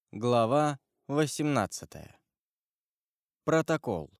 Глава 18. Протокол.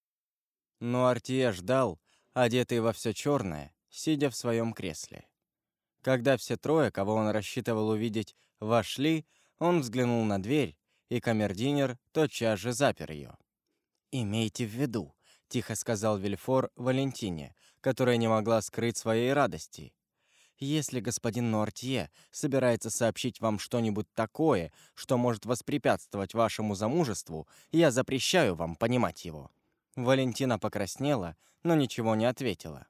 Но Артье ждал, одетый во все черное, сидя в своем кресле. Когда все трое, кого он рассчитывал увидеть, вошли, он взглянул на дверь, и камердинер тотчас же запер ее. «Имейте в виду», — тихо сказал Вильфор Валентине, которая не могла скрыть своей радости. «Если господин Нуартье собирается сообщить вам что-нибудь такое, что может воспрепятствовать вашему замужеству, я запрещаю вам понимать его». Валентина покраснела, но ничего не ответила.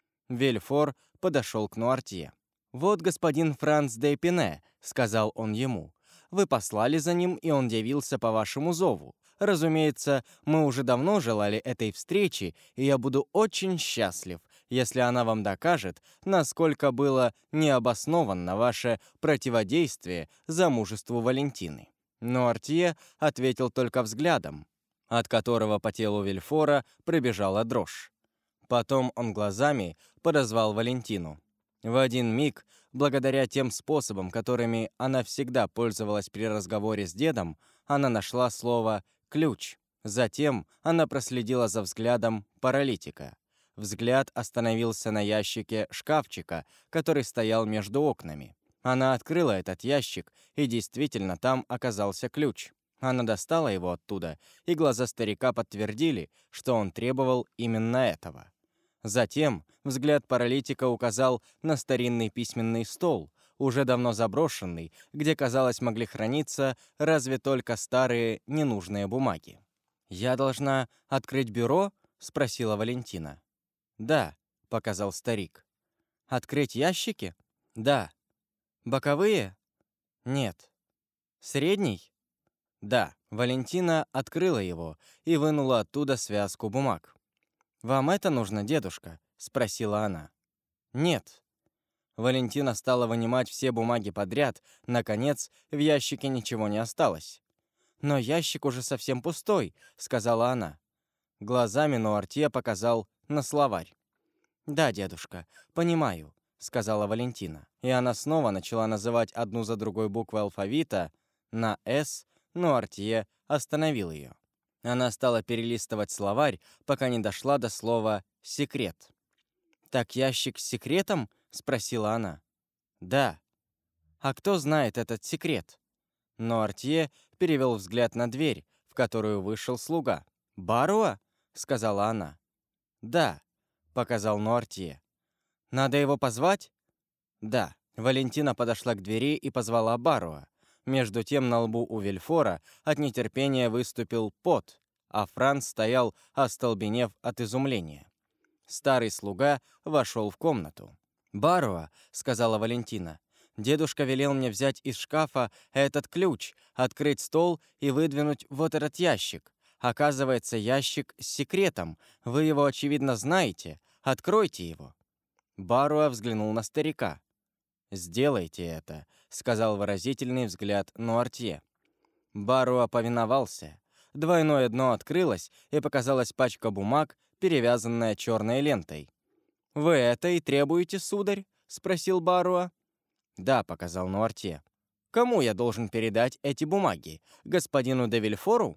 Вильфор подошел к Нуартье. «Вот господин Франц де Эпине», — сказал он ему. «Вы послали за ним, и он явился по вашему зову. Разумеется, мы уже давно желали этой встречи, и я буду очень счастлив, если она вам докажет, насколько было необоснованно ваше противодействие замужеству Валентины». Но Артье ответил только взглядом, от которого по телу Вильфора пробежала дрожь. Потом он глазами подозвал Валентину. В один миг, благодаря тем способам, которыми она всегда пользовалась при разговоре с дедом, она нашла слово «ключ». Затем она проследила за взглядом паралитика. Взгляд остановился на ящике шкафчика, который стоял между окнами. Она открыла этот ящик, и действительно там оказался ключ. Она достала его оттуда, и глаза старика подтвердили, что он требовал именно этого. Затем взгляд паралитика указал на старинный письменный стол, уже давно заброшенный, где, казалось, могли храниться разве только старые ненужные бумаги. «Я должна открыть бюро?» — спросила Валентина. «Да», — показал старик. «Открыть ящики?» «Да». «Боковые?» «Нет». «Средний?» «Да». Валентина открыла его и вынула оттуда связку бумаг. «Вам это нужно, дедушка?» — спросила она. «Нет». Валентина стала вынимать все бумаги подряд. Наконец, в ящике ничего не осталось. «Но ящик уже совсем пустой», — сказала она. Глазами Нуартье показал на словарь. «Да, дедушка, понимаю», — сказала Валентина. И она снова начала называть одну за другой буквы алфавита. На «С» Нуартье остановил ее. Она стала перелистывать словарь, пока не дошла до слова «секрет». «Так ящик с секретом?» — спросила она. «Да». «А кто знает этот секрет?» Но Артье перевел взгляд на дверь, в которую вышел слуга. «Баруа?» — сказала она. «Да», — показал Нуартье. «Надо его позвать?» «Да». Валентина подошла к двери и позвала Баруа. Между тем на лбу у Вильфора от нетерпения выступил пот, а Франц стоял, остолбенев от изумления. Старый слуга вошел в комнату. «Баруа», — сказала Валентина, — «дедушка велел мне взять из шкафа этот ключ, открыть стол и выдвинуть вот этот ящик. Оказывается, ящик с секретом. Вы его, очевидно, знаете. Откройте его». Баруа взглянул на старика. «Сделайте это», — сказал выразительный взгляд Нуартье. Баруа повиновался. Двойное дно открылось, и показалась пачка бумаг, перевязанная черной лентой. «Вы это и требуете, сударь?» — спросил Баруа. «Да», — показал Нуартье. «Кому я должен передать эти бумаги? Господину де Вильфору?»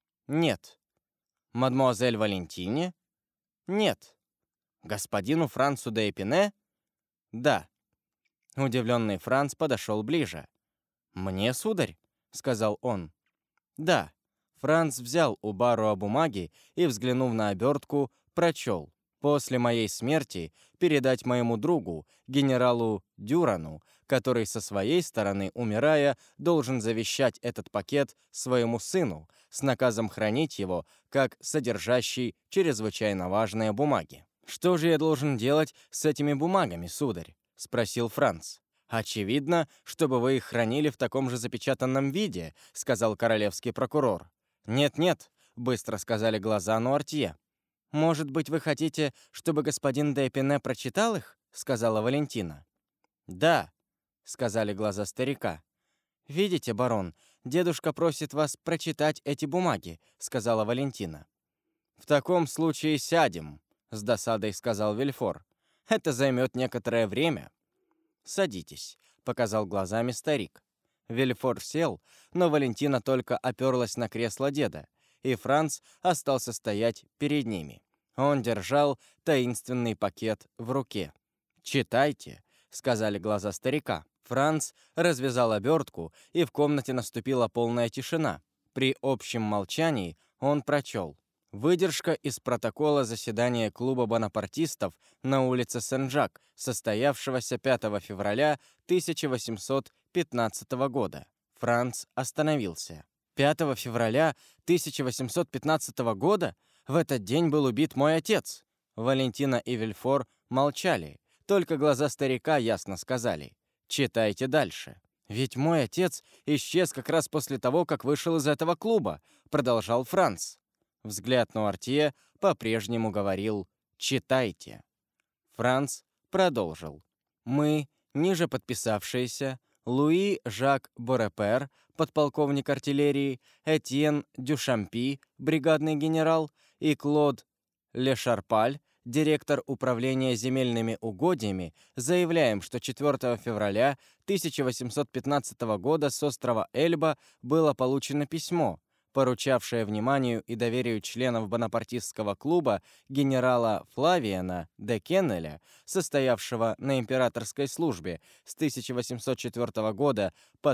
«Нет». «Мадемуазель Валентине?» «Нет». «Господину Францу де Эпине?» «Да». Удивленный Франц подошел ближе. «Мне, сударь?» — сказал он. «Да». Франц взял у Баруа бумаги и, взглянув на обертку, прочел: «После моей смерти передать моему другу, генералу Дюрану, который со своей стороны, умирая, должен завещать этот пакет своему сыну с наказом хранить его, как содержащий чрезвычайно важные бумаги». «Что же я должен делать с этими бумагами, сударь?» — спросил Франц. «Очевидно, чтобы вы их хранили в таком же запечатанном виде», — сказал королевский прокурор. «Нет-нет», — быстро сказали глаза Нуартье. «Может быть, вы хотите, чтобы господин де Эпине прочитал их?» — сказала Валентина. «Да», — сказали глаза старика. «Видите, барон, дедушка просит вас прочитать эти бумаги», — сказала Валентина. «В таком случае сядем», — с досадой сказал Вильфор. «Это займет некоторое время». «Садитесь», — показал глазами старик. Вильфор сел, но Валентина только оперлась на кресло деда, и Франц остался стоять перед ними. Он держал таинственный пакет в руке. «Читайте», — сказали глаза старика. Франц развязал обертку, и в комнате наступила полная тишина. При общем молчании он прочел. Выдержка из протокола заседания клуба бонапартистов на улице Сен-Жак, состоявшегося 5 февраля 1815 года. Франц остановился. 5 февраля 1815 года? В этот день был убит мой отец. Валентина и Вильфор молчали, только глаза старика ясно сказали: «Читайте дальше». «Ведь мой отец исчез как раз после того, как вышел из этого клуба», продолжал Франц. Взгляд Нуартье по-прежнему говорил: «Читайте». Франц продолжил. «Мы, ниже подписавшиеся, Луи Жак Борепер, подполковник артиллерии, Этьен Дюшампи, бригадный генерал, и Клод Лешарпаль, директор управления земельными угодьями, заявляем, что 4 февраля 1815 года с острова Эльба было получено письмо, поручавшее вниманию и доверию членов бонапартистского клуба генерала Флавиана де Кеннеля, состоявшего на императорской службе с 1804 года по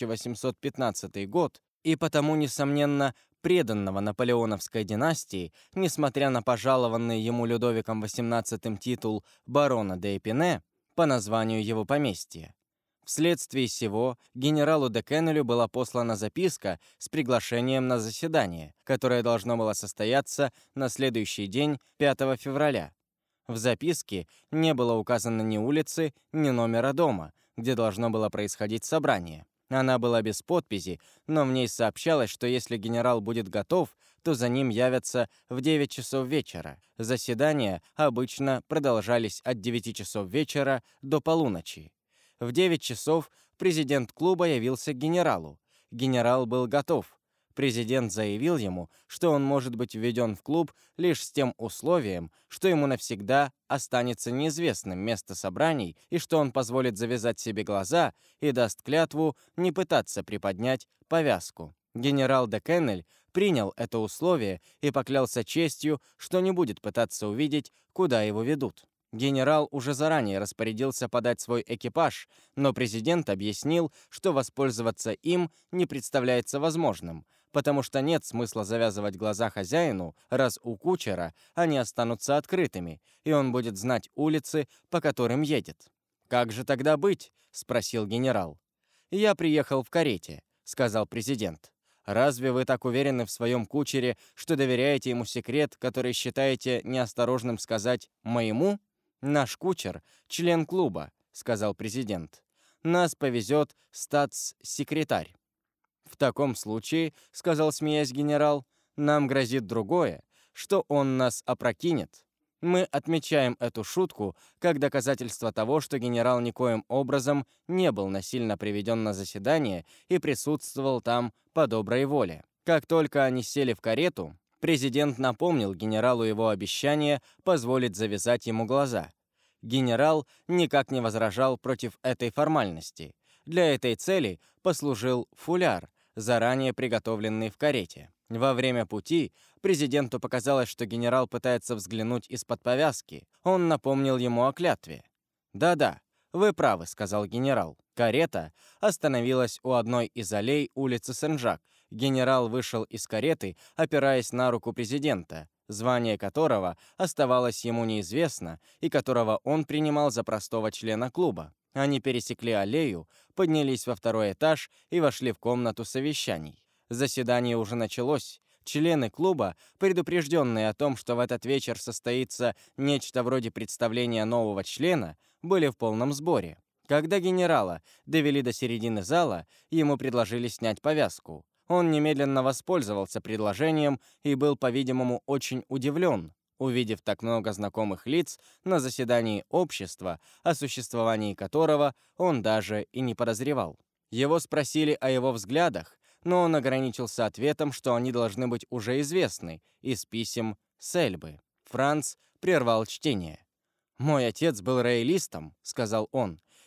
1815 год, и потому, несомненно, преданного наполеоновской династии, несмотря на пожалованный ему Людовиком XVIII титул барона де Эпине по названию его поместья. Вследствие сего генералу де Кеннелю была послана записка с приглашением на заседание, которое должно было состояться на следующий день, 5 февраля. В записке не было указано ни улицы, ни номера дома, где должно было происходить собрание. Она была без подписи, но в ней сообщалось, что если генерал будет готов, то за ним явятся в 9 часов вечера. Заседания обычно продолжались от 9 часов вечера до полуночи. В 9 часов президент клуба явился к генералу. Генерал был готов. Президент заявил ему, что он может быть введен в клуб лишь с тем условием, что ему навсегда останется неизвестным место собраний и что он позволит завязать себе глаза и даст клятву не пытаться приподнять повязку. Генерал де Кеннель принял это условие и поклялся честью, что не будет пытаться увидеть, куда его ведут. Генерал уже заранее распорядился подать свой экипаж, но президент объяснил, что воспользоваться им не представляется возможным, потому что нет смысла завязывать глаза хозяину, раз у кучера они останутся открытыми, и он будет знать улицы, по которым едет. «Как же тогда быть?» — спросил генерал. «Я приехал в карете», — сказал президент. «Разве вы так уверены в своем кучере, что доверяете ему секрет, который считаете неосторожным сказать моему?» «Наш кучер — член клуба», — сказал президент. «Нас повезет статс-секретарь». «В таком случае, — сказал, смеясь генерал, — нам грозит другое, что он нас опрокинет. Мы отмечаем эту шутку как доказательство того, что генерал никоим образом не был насильно приведен на заседание и присутствовал там по доброй воле». Как только они сели в карету, президент напомнил генералу его обещание позволить завязать ему глаза. Генерал никак не возражал против этой формальности. Для этой цели послужил фуляр, заранее приготовленный в карете. Во время пути президенту показалось, что генерал пытается взглянуть из-под повязки. Он напомнил ему о клятве. «Да-да, вы правы», — сказал генерал. Карета остановилась у одной из аллей улицы Сен-Жак. Генерал вышел из кареты, опираясь на руку президента, звание которого оставалось ему неизвестно и которого он принимал за простого члена клуба. Они пересекли аллею, поднялись во второй этаж и вошли в комнату совещаний. Заседание уже началось. Члены клуба, предупрежденные о том, что в этот вечер состоится нечто вроде представления нового члена, были в полном сборе. Когда генерала довели до середины зала, ему предложили снять повязку. Он немедленно воспользовался предложением и был, по-видимому, очень удивлен, увидев так много знакомых лиц на заседании общества, о существовании которого он даже и не подозревал. Его спросили о его взглядах, но он ограничился ответом, что они должны быть уже известны из писем с Эльбы. Франц прервал чтение. «Мой отец был роялистом», — сказал он,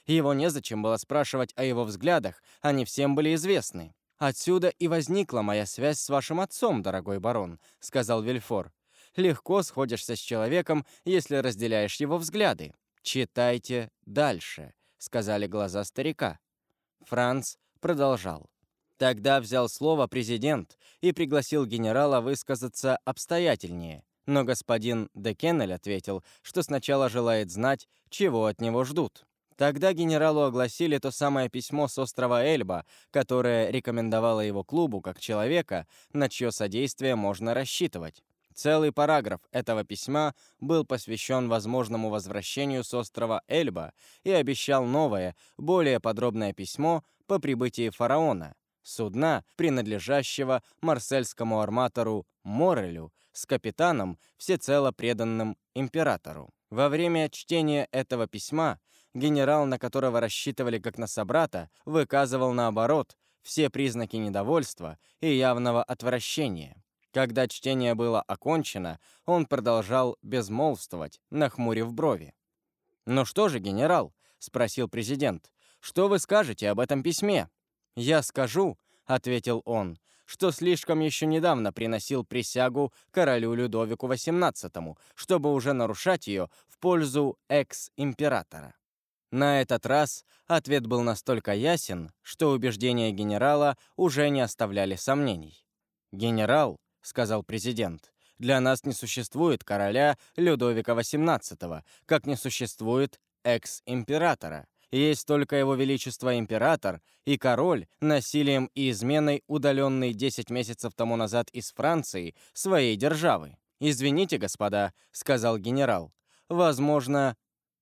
Его незачем было спрашивать о его взглядах, они всем были известны. «Отсюда и возникла моя связь с вашим отцом, дорогой барон», — сказал Вильфор. «Легко сходишься с человеком, если разделяешь его взгляды. Читайте дальше», — сказали глаза старика. Франц продолжал. Тогда взял слово президент и пригласил генерала высказаться обстоятельнее. Но господин де Кеннель ответил, что сначала желает знать, чего от него ждут. Тогда генералу огласили то самое письмо с острова Эльба, которое рекомендовало его клубу как человека, на чье содействие можно рассчитывать. Целый параграф этого письма был посвящен возможному возвращению с острова Эльба и обещал новое, более подробное письмо по прибытии фараона, судна, принадлежащего марсельскому арматору Моррелю, с капитаном, всецело преданным императору. Во время чтения этого письма генерал, на которого рассчитывали как на собрата, выказывал, наоборот, все признаки недовольства и явного отвращения. Когда чтение было окончено, он продолжал безмолвствовать, нахмурив брови. «Ну что же, генерал?» — спросил президент. «Что вы скажете об этом письме?» «Я скажу», — ответил он, «что слишком еще недавно приносил присягу королю Людовику XVIII, чтобы уже нарушать ее в пользу экс-императора». На этот раз ответ был настолько ясен, что убеждения генерала уже не оставляли сомнений. «Генерал», — сказал президент, — «для нас не существует короля Людовика XVIII, как не существует экс-императора. Есть только его величество император и король, насилием и изменой удаленный 10 месяцев тому назад из Франции, своей державы. «Извините, господа», — сказал генерал, — «возможно,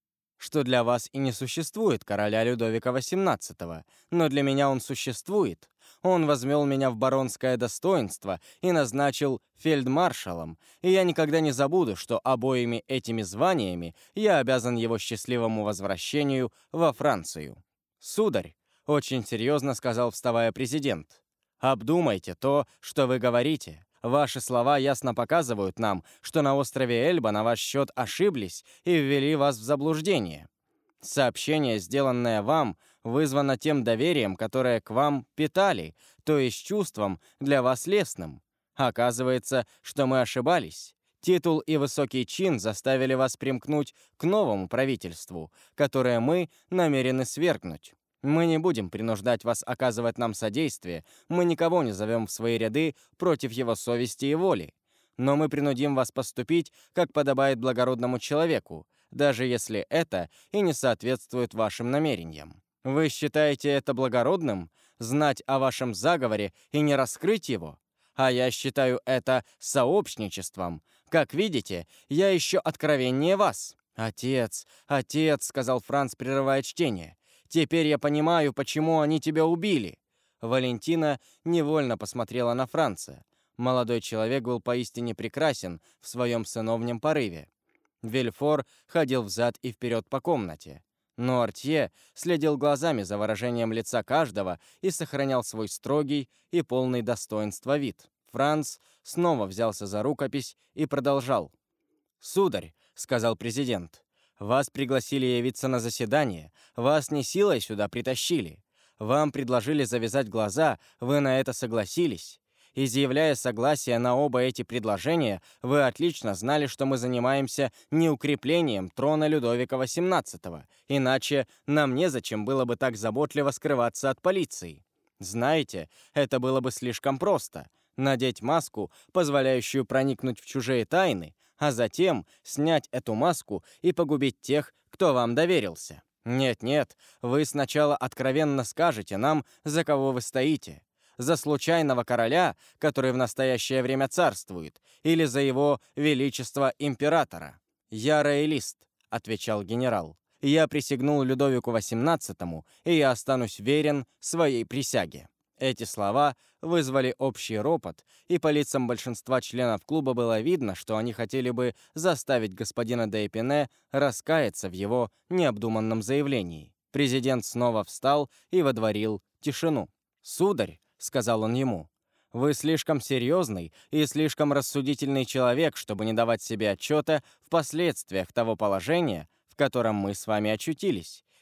что для вас и не существует короля Людовика XVIII, но для меня он существует. Он возвел меня в баронское достоинство и назначил фельдмаршалом, и я никогда не забуду, что обоими этими званиями я обязан его счастливому возвращению во Францию. «Сударь», — очень серьезно сказал, вставая президент, — «обдумайте то, что вы говорите. Ваши слова ясно показывают нам, что на острове Эльба на ваш счет ошиблись и ввели вас в заблуждение. Сообщение, сделанное вам, вызвано тем доверием, которое к вам питали, то есть чувством для вас лестным. Оказывается, что мы ошибались. Титул и высокий чин заставили вас примкнуть к новому правительству, которое мы намерены свергнуть. Мы не будем принуждать вас оказывать нам содействие, мы никого не зовем в свои ряды против его совести и воли. Но мы принудим вас поступить, как подобает благородному человеку, даже если это и не соответствует вашим намерениям. Вы считаете это благородным, знать о вашем заговоре и не раскрыть его? А я считаю это сообщничеством. Как видите, я еще откровеннее вас». «Отец, отец», — сказал Франц, прерывая чтение, — «теперь я понимаю, почему они тебя убили». Валентина невольно посмотрела на Франца. Молодой человек был поистине прекрасен в своем сыновнем порыве. Вильфор ходил взад и вперед по комнате. Но Артье следил глазами за выражением лица каждого и сохранял свой строгий и полный достоинства вид. Франц снова взялся за рукопись и продолжал. «Сударь», — сказал президент, — «вас пригласили явиться на заседание, вас не силой сюда притащили. Вам предложили завязать глаза, вы на это согласились. Изъявляя согласие на оба эти предложения, вы отлично знали, что мы занимаемся не укреплением трона Людовика XVIII, иначе нам незачем было бы так заботливо скрываться от полиции. Знаете, это было бы слишком просто — надеть маску, позволяющую проникнуть в чужие тайны, а затем снять эту маску и погубить тех, кто вам доверился. Нет-нет, вы сначала откровенно скажете нам, за кого вы стоите. За случайного короля, который в настоящее время царствует, или за его величество императора?» «Я роялист», — отвечал генерал. «Я присягнул Людовику XVIII, и я останусь верен своей присяге». Эти слова вызвали общий ропот, и по лицам большинства членов клуба было видно, что они хотели бы заставить господина де Эпине раскаяться в его необдуманном заявлении. Президент снова встал и водворил тишину. «Сударь», — сказал он ему, — «вы слишком серьезный и слишком рассудительный человек, чтобы не давать себе отчета в последствиях того положения, в котором мы с вами очутились.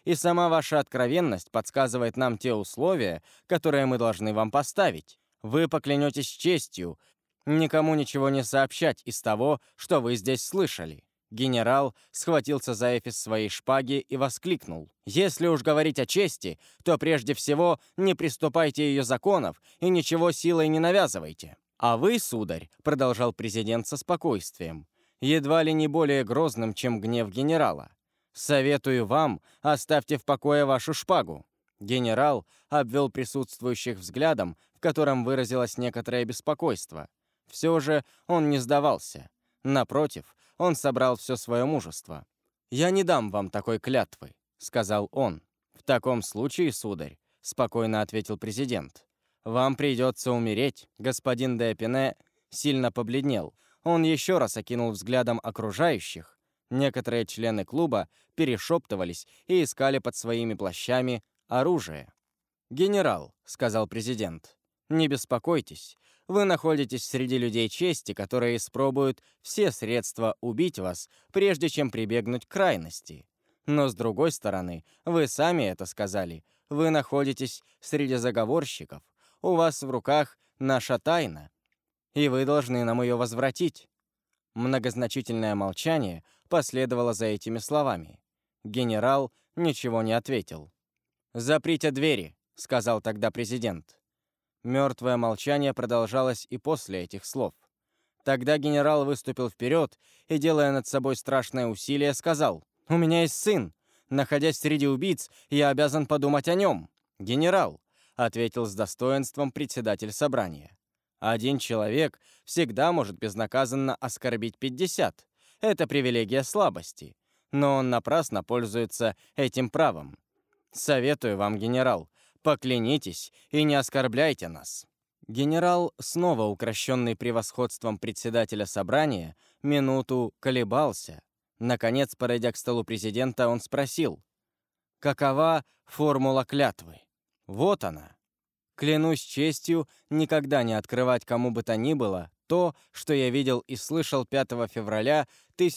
И сама ваша откровенность подсказывает нам те условия, которые мы должны вам поставить. Вы поклянетесь честью никому ничего не сообщать из того, что вы здесь слышали». Генерал схватился за эфес своей шпаги и воскликнул: «Если уж говорить о чести, то прежде всего не приступайте ее законов и ничего силой не навязывайте». «А вы, сударь», — продолжал президент со спокойствием, едва ли не более грозным, чем гнев генерала, «советую вам, оставьте в покое вашу шпагу». Генерал обвел присутствующих взглядом, в котором выразилось некоторое беспокойство. Все же он не сдавался. Напротив, он собрал все свое мужество. «Я не дам вам такой клятвы», — сказал он. «В таком случае, сударь», — спокойно ответил президент, «вам придется умереть». Господин де Эпине сильно побледнел. Он еще раз окинул взглядом окружающих. Некоторые члены клуба перешептывались и искали под своими плащами оружие. «Генерал», — сказал президент, — «не беспокойтесь. Вы находитесь среди людей чести, которые испробуют все средства убить вас, прежде чем прибегнуть к крайности. Но, с другой стороны, вы сами это сказали. Вы находитесь среди заговорщиков. У вас в руках наша тайна, и вы должны нам ее возвратить». Многозначительное молчание последовало за этими словами. Генерал ничего не ответил. «Заприте двери», — сказал тогда президент. Мертвое молчание продолжалось и после этих слов. Тогда генерал выступил вперед и, делая над собой страшное усилие, сказал: «У меня есть сын. Находясь среди убийц, я обязан подумать о нем». «Генерал», — ответил с достоинством председатель собрания, «один человек всегда может безнаказанно оскорбить 50. Это привилегия слабости. Но он напрасно пользуется этим правом. Советую вам, генерал, поклянитесь и не оскорбляйте нас». Генерал, снова укращенный превосходством председателя собрания, минуту колебался. Наконец, подойдя к столу президента, он спросил: «Какова формула клятвы?» «Вот она. Клянусь честью никогда не открывать кому бы то ни было то, что я видел и слышал 5 февраля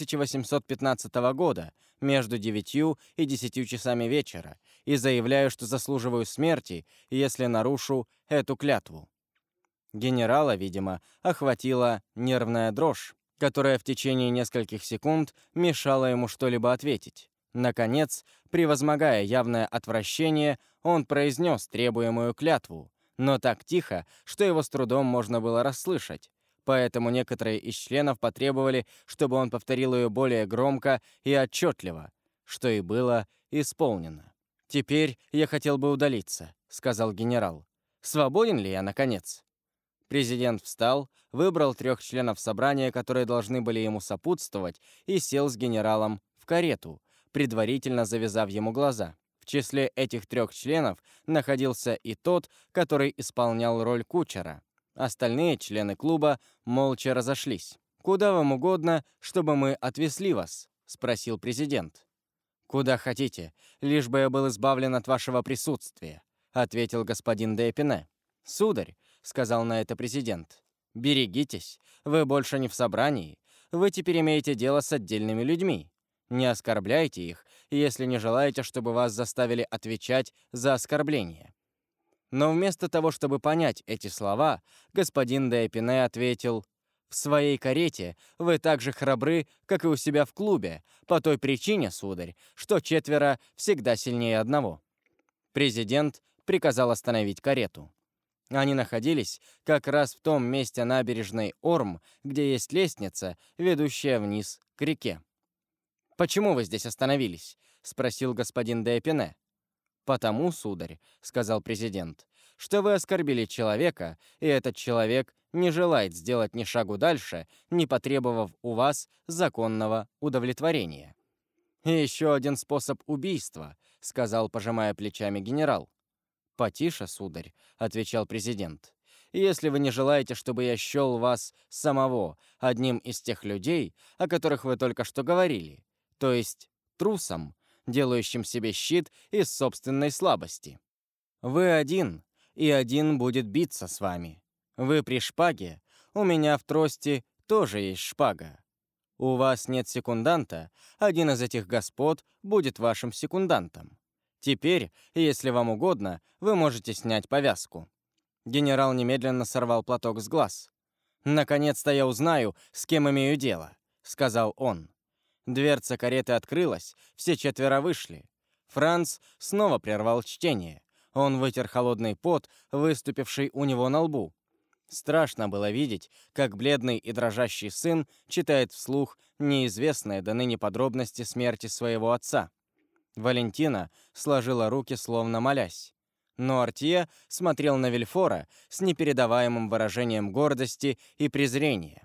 1815 года между 9 и 10 часами вечера, и заявляю, что заслуживаю смерти, если нарушу эту клятву». Генерала, видимо, охватила нервная дрожь, которая в течение нескольких секунд мешала ему что-либо ответить. Наконец, превозмогая явное отвращение, он произнес требуемую клятву, но так тихо, что его с трудом можно было расслышать. Поэтому некоторые из членов потребовали, чтобы он повторил ее более громко и отчетливо, что и было исполнено. «Теперь я хотел бы удалиться», — сказал генерал. «Свободен ли я, наконец?» Президент встал, выбрал 3 членов собрания, которые должны были ему сопутствовать, и сел с генералом в карету, предварительно завязав ему глаза. В числе этих 3 членов находился и тот, который исполнял роль кучера. Остальные члены клуба молча разошлись. «Куда вам угодно, чтобы мы отвезли вас?» — спросил президент. «Куда хотите, лишь бы я был избавлен от вашего присутствия», — ответил господин де Эпине. «Сударь», — сказал на это президент, — «берегитесь, вы больше не в собрании, вы теперь имеете дело с отдельными людьми. Не оскорбляйте их, если не желаете, чтобы вас заставили отвечать за оскорбление». Но вместо того, чтобы понять эти слова, господин де Эпине ответил: «В своей карете вы так же храбры, как и у себя в клубе, по той причине, сударь, что 4 всегда сильнее одного». Президент приказал остановить карету. Они находились как раз в том месте набережной Орм, где есть лестница, ведущая вниз к реке. «Почему вы здесь остановились?» — спросил господин де Эпине. «Потому, сударь», — сказал президент, «что вы оскорбили человека, и этот человек не желает сделать ни шагу дальше, не потребовав у вас законного удовлетворения». «И еще один способ убийства», — сказал, пожимая плечами генерал. «Потише, сударь», — отвечал президент. «Если вы не желаете, чтобы я счел вас самого одним из тех людей, о которых вы только что говорили, то есть трусом, делающим себе щит из собственной слабости. Вы один, и один будет биться с вами. Вы при шпаге, у меня в трости тоже есть шпага. У вас нет секунданта, один из этих господ будет вашим секундантом. Теперь, если вам угодно, вы можете снять повязку». Генерал немедленно сорвал платок с глаз. «Наконец-то я узнаю, с кем имею дело», — сказал он. Дверца кареты открылась, все четверо вышли. Франц снова прервал чтение. Он вытер холодный пот, выступивший у него на лбу. Страшно было видеть, как бледный и дрожащий сын читает вслух неизвестные до ныне подробности смерти своего отца. Валентина сложила руки, словно молясь. Но Артье смотрел на Вильфора с непередаваемым выражением гордости и презрения.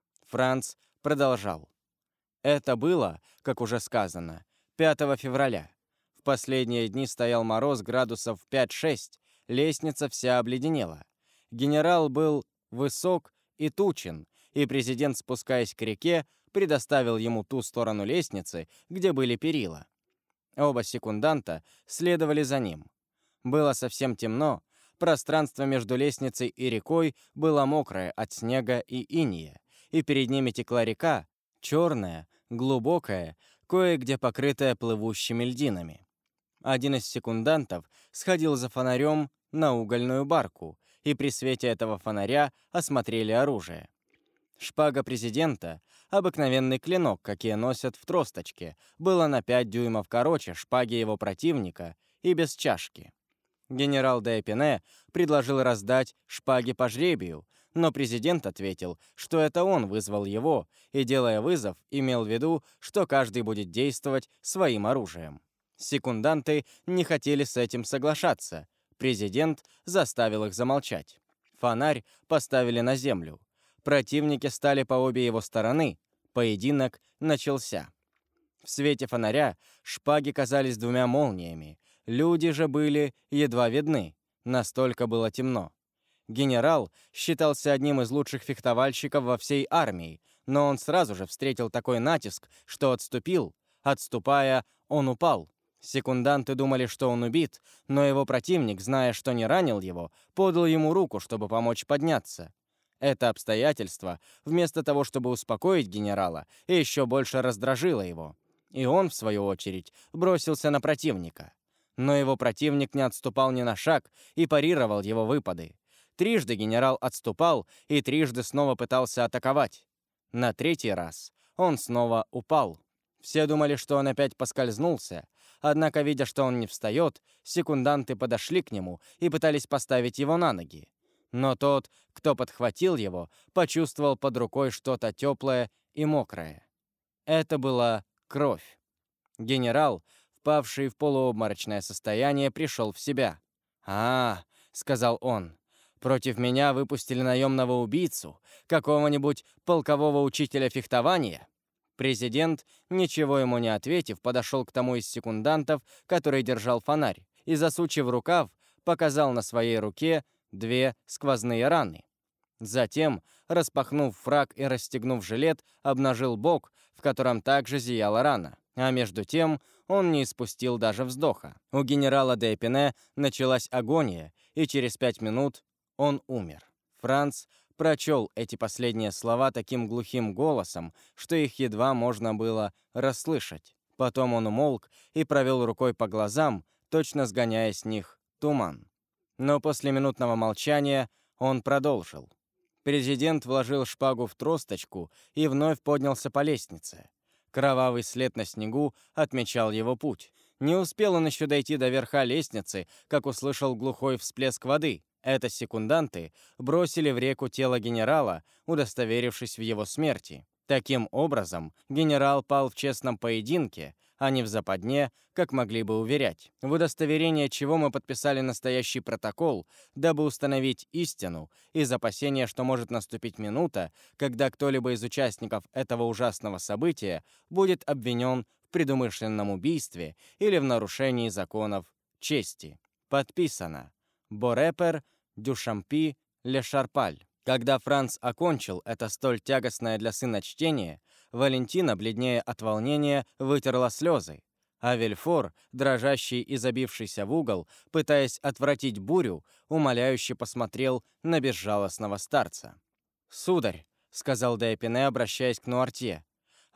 Франц продолжал. Это было, как уже сказано, 5 февраля. В последние дни стоял мороз градусов 5-6, лестница вся обледенела. Генерал был высок и тучен, и президент, спускаясь к реке, предоставил ему ту сторону лестницы, где были перила. Оба секунданта следовали за ним. Было совсем темно, пространство между лестницей и рекой было мокрое от снега и инея, и перед ними текла река, черная, глубокая, кое-где покрытая плывущими льдинами. Один из секундантов сходил за фонарем на угольную барку, и при свете этого фонаря осмотрели оружие. Шпага президента, обыкновенный клинок, какие носят в тросточке, была на 5 дюймов короче шпаги его противника и без чашки. Генерал де Эпине предложил раздать шпаги по жребию, но президент ответил, что это он вызвал его, и, делая вызов, имел в виду, что каждый будет действовать своим оружием. Секунданты не хотели с этим соглашаться. Президент заставил их замолчать. Фонарь поставили на землю. Противники стали по обе его стороны. Поединок начался. В свете фонаря шпаги казались двумя молниями. Люди же были едва видны. Настолько было темно. Генерал считался одним из лучших фехтовальщиков во всей армии, но он сразу же встретил такой натиск, что отступил. Отступая, он упал. Секунданты думали, что он убит, но его противник, зная, что не ранил его, подал ему руку, чтобы помочь подняться. Это обстоятельство, вместо того, чтобы успокоить генерала, еще больше раздражило его. И он, в свою очередь, бросился на противника. Но его противник не отступал ни на шаг и парировал его выпады. Трижды генерал отступал и трижды снова пытался атаковать. На третий раз он снова упал. Все думали, что он опять поскользнулся, однако, видя, что он не встает, секунданты подошли к нему и пытались поставить его на ноги. Но тот, кто подхватил его, почувствовал под рукой что-то теплое и мокрое. Это была кровь. Генерал, впавший в полуобморочное состояние, пришел в себя. «А, — сказал он, — против меня выпустили наемного убийцу, какого-нибудь полкового учителя фехтования?» Президент, ничего ему не ответив, подошел к тому из секундантов, который держал фонарь, и, засучив рукав, показал на своей руке 2 сквозные раны. Затем, распахнув фрак и расстегнув жилет, обнажил бок, в котором также зияла рана. А между тем он не испустил даже вздоха. У генерала де Эпине началась агония, и через 5 минут он умер. Франц прочел эти последние слова таким глухим голосом, что их едва можно было расслышать. Потом он умолк и провел рукой по глазам, точно сгоняя с них туман. Но после минутного молчания он продолжил. Президент вложил шпагу в тросточку и вновь поднялся по лестнице. Кровавый след на снегу отмечал его путь. Не успел он еще дойти до верха лестницы, как услышал глухой всплеск воды. Это секунданты бросили в реку тело генерала, удостоверившись в его смерти. Таким образом, генерал пал в честном поединке, а не в западне, как могли бы уверять. В удостоверение чего мы подписали настоящий протокол, дабы установить истину, из опасения, что может наступить минута, когда кто-либо из участников этого ужасного события будет обвинен в предумышленном убийстве или в нарушении законов чести. Подписано. Борепер, Дюшампи, Ле Шарпаль. Когда Франц окончил это столь тягостное для сына чтение, Валентина, бледнее от волнения, вытерла слезы, а Вильфор, дрожащий и забившийся в угол, пытаясь отвратить бурю, умоляюще посмотрел на безжалостного старца. «Сударь», — сказал де Эпине, обращаясь к Нуартье, —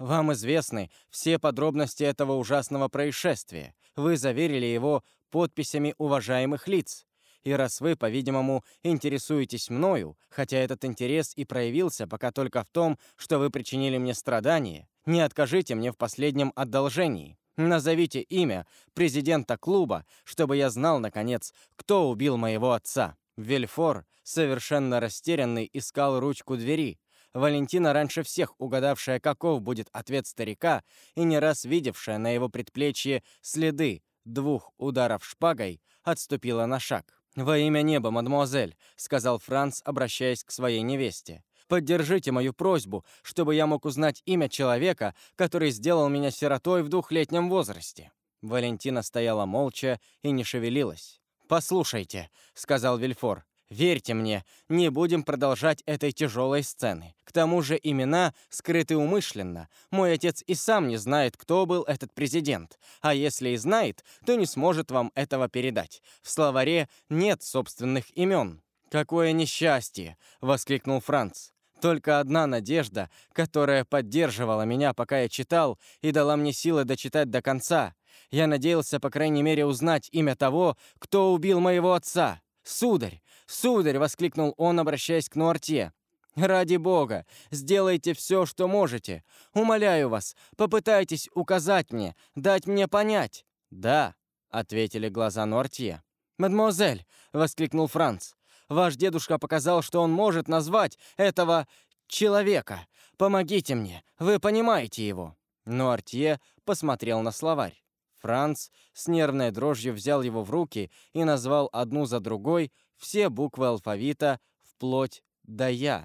Вам известны все подробности этого ужасного происшествия. Вы заверили его подписями уважаемых лиц. И раз вы, по-видимому, интересуетесь мною, хотя этот интерес и проявился пока только в том, что вы причинили мне страдания, не откажите мне в последнем одолжении. Назовите имя президента клуба, чтобы я знал, наконец, кто убил моего отца». Вильфор, совершенно растерянный, искал ручку двери. Валентина, раньше всех угадавшая, каков будет ответ старика, и не раз видевшая на его предплечье следы 2 ударов шпагой, отступила на шаг. «Во имя неба, мадемуазель», — сказал Франц, обращаясь к своей невесте, «поддержите мою просьбу, чтобы я мог узнать имя человека, который сделал меня сиротой в 2-летнем возрасте». Валентина стояла молча и не шевелилась. «Послушайте», — сказал Вильфор, — «верьте мне, не будем продолжать этой тяжелой сцены. К тому же имена скрыты умышленно. Мой отец и сам не знает, кто был этот президент. А если и знает, то не сможет вам этого передать. В словаре нет собственных имен». «Какое несчастье!» — воскликнул Франц. «Только одна надежда, которая поддерживала меня, пока я читал, и дала мне силы дочитать до конца. Я надеялся, по крайней мере, узнать имя того, кто убил моего отца. Сударь! Сударь!» — воскликнул он, обращаясь к Нуартье. «Ради бога, сделайте все, что можете. Умоляю вас, попытайтесь указать мне, дать мне понять». «Да», — ответили глаза Нуартье. «Мадемуазель!» — воскликнул Франц. «Ваш дедушка показал, что он может назвать этого человека. Помогите мне, вы понимаете его». Нуартье посмотрел на словарь. Франц с нервной дрожью взял его в руки и назвал одну за другой все буквы алфавита вплоть до «Я».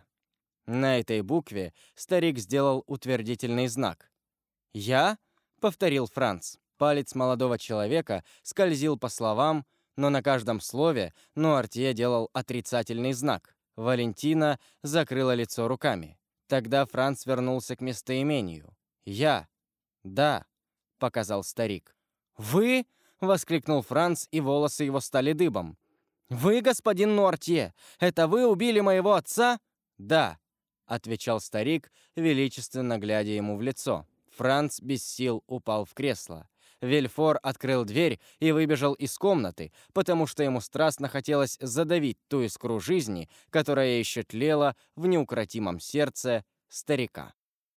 На этой букве старик сделал утвердительный знак. «Я?» — повторил Франц. Палец молодого человека скользил по словам, но на каждом слове Нуартье делал отрицательный знак. Валентина закрыла лицо руками. Тогда Франц вернулся к местоимению. «Я». «Да», — показал старик. «Вы?» — воскликнул Франц, и волосы его стали дыбом. «Вы, господин Нуартье? Это вы убили моего отца?» «Да», — отвечал старик, величественно глядя ему в лицо. Франц без сил упал в кресло. Вильфор открыл дверь и выбежал из комнаты, потому что ему страстно хотелось задавить ту искру жизни, которая еще тлела в неукротимом сердце старика.